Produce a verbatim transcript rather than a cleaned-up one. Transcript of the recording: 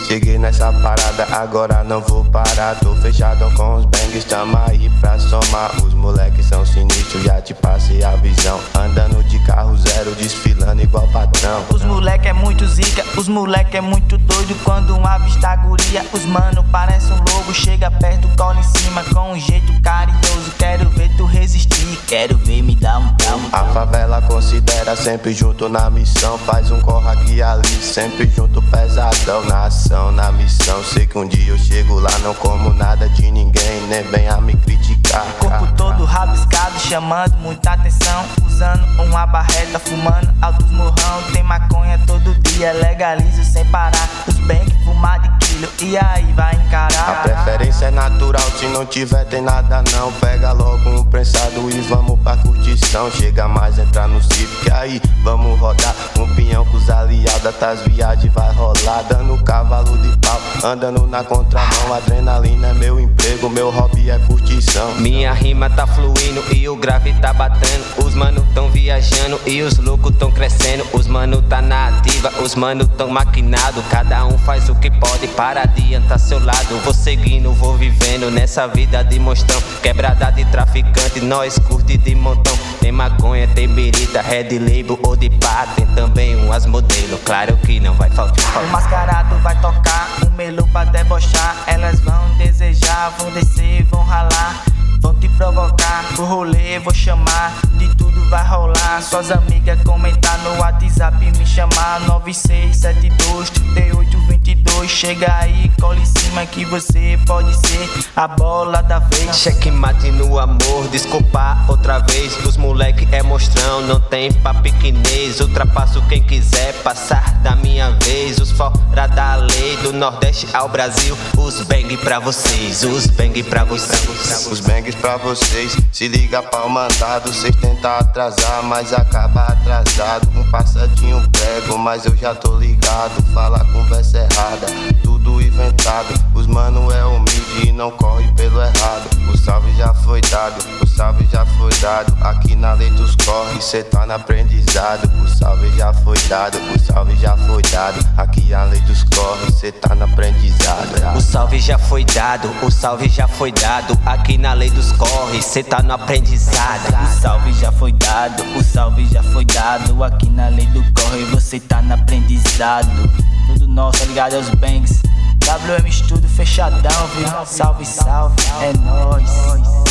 Cheguei nessa parada, agora não vou parar. Tô fechado com os bangs, tamo aí pra somar. Os moleques são sinistros, já te passei a visão. Andando de carro zero, desfilando igual patrão. Os moleque é muito zica, os moleque é muito doido. Quando um avista a guria, os mano parece um lobo. Chega perto, cola em cima com um jeito carinhoso. Quero ver tu resistir, quero ver me dar um palmo. A favela considera sempre junto na missão. Faz um corre aqui e ali, sempre junto pesadão. Na ação, na missão, sei que um dia eu chego lá. Não como nada de ninguém, nem venha me criticar. Corpo todo rabiscado, chamando muita atenção. Usando uma barreta, fumando altos morrão. Tem maconha todo dia, legalizo sem parar. Os bang fumar de quilo, e aí vai encarar. A preferência é natural, se não tiver tem nada não. Pega logo um prensado e vamos pra curtição. Chega mais, entrar no circo, que aí vamos rodar. Um pinhão com os aliados, tas viagens vai rolar. Dando cavalo de pau, andando na contramão. Adrenalina é meu emprego, meu hobby é curtição. Minha rima tá fluindo e o grave tá batendo. Os mano tão viajando e os loucos tão crescendo. Os mano tá na ativa, os mano tão maquinado. Cada um faz o que pode para adiantar seu lado. Vou seguindo, vou vivendo nessa vida de monstrão. Quebrada de traficante, nós curte de montão. Tem maconha, tem birita, red label ou de pá. Tem também umas modelo, claro que não vai faltar. O mascarado vai tocar, um melu pra debochar. Elas vão desejar, vão descer, vão ralar. Vão te provocar, o rolê vou chamar. De tudo vai rolar, suas amigas comentar no WhatsApp me chamar. Nove seis sete dois, trinta e oito, vinte e dois. Chega aí, cola em cima que você pode ser a bola da vez. Checkmate no amor, desculpa outra vez. Os moleque é mostrão, não tem papiquinês. Ultrapasso quem quiser passar da minha vez. Os fora da lei, do Nordeste ao Brasil. Os bang pra vocês, os bang pra vocês. Os bangs pra vocês, se liga pau mandado. Cês tentam atrasar, mas acaba atrasado. Um passadinho prego, mas eu já tô ligado. Fala conversa errada, tudo inventado. Os mano é humilde e não corre pelo errado. O salve já foi dado, o salve já foi dado. Aqui na lei dos corre, cê tá no aprendizado. O salve já foi dado, o salve já foi dado. Aqui na lei dos corre, cê tá no aprendizado. O salve já foi dado, o salve já foi dado. Aqui na lei dos corre, cê tá no aprendizado. O salve já foi dado, o salve já foi dado. Aqui na lei do corre, você tá no aprendizado. Tudo nosso, tá ligado aos bangs. W M Studio fechadão, viu? Salve, salve, é nóis.